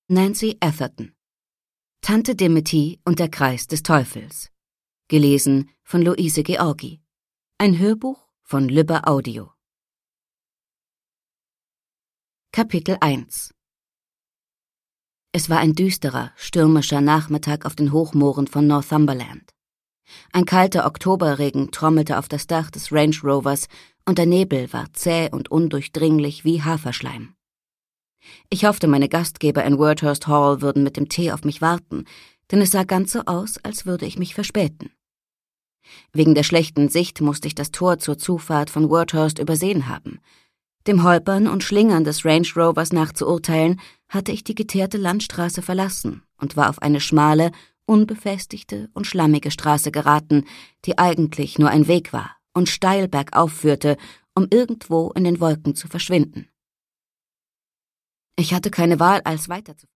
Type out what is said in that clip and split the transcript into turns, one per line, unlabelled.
Nancy Atherton. Tante Dimity und der Kreis des Teufels. Gelesen von Luise Georgi. Ein Hörbuch von Lübbe Audio. Kapitel 1. Es war ein düsterer, stürmischer Nachmittag auf den Hochmooren von Northumberland. Ein kalter Oktoberregen trommelte auf das Dach des Range Rovers und der Nebel war zäh und undurchdringlich wie Haferschleim. Ich hoffte, meine Gastgeber in Worthurst Hall würden mit dem Tee auf mich warten, denn es sah ganz so aus, als würde ich mich verspäten. Wegen der schlechten Sicht musste ich das Tor zur Zufahrt von Worthurst übersehen haben. Dem Holpern und Schlingern des Range Rovers nach zu urteilen, hatte ich die geteerte Landstraße verlassen und war auf eine schmale, unbefestigte und schlammige Straße geraten, die eigentlich nur ein Weg war und steil bergauf führte, um irgendwo in den Wolken zu verschwinden. Ich hatte keine Wahl, als weiterzufahren.